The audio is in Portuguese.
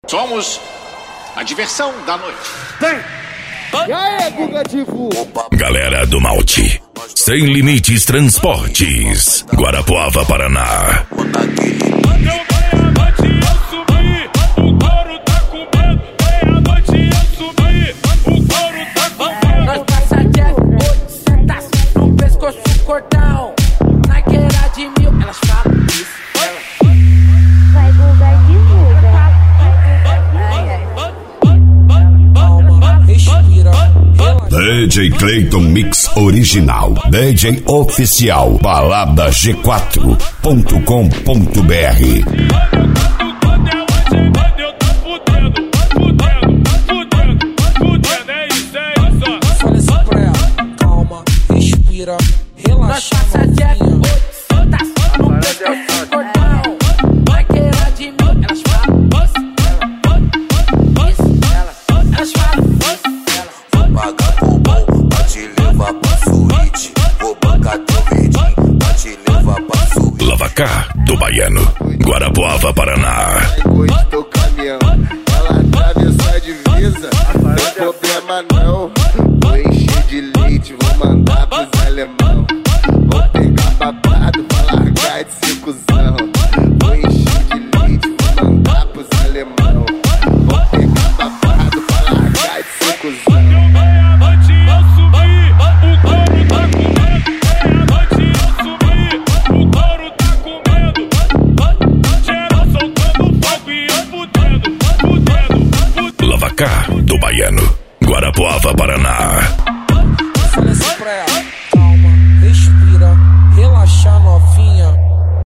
Somos a diversão da noite. Vem! E aí, Guga Divo? Galera do Malte, Sem Limites Transportes, Guarapuava, Paraná. Nós passa Jeff, 800 no pescoço, cordão. Na queira de 1000, elas falam isso. Vai Guga divulga. Respira, DJ Clayton Mix Original, DJ Oficial, Balada G4.com.br. fala assim pra ela, calma, respira, relaxa. Nós passa Jeff, 800 no pescoço, cordão. Na queira de 1000, elas falam isso. Elas falam isso. Vou pagar por bom pra te levar pra suíte. Vou bancar teu verdinho pra te levar pra suíte. Lavacá do Baiano, Guarapuava, Paraná. Encostou o caminhão, ela atravessou a divisa. Não tem problema não. Vou encher de leite, vou mandar pros alemão. Vou pegar babado pra largar de ser cuzão. Vou encher de leite, vou mandar pros alemão. Vou pegar babado pra largar de ser cuzão. Lavacá do Baiano, Guarapuava, Paraná.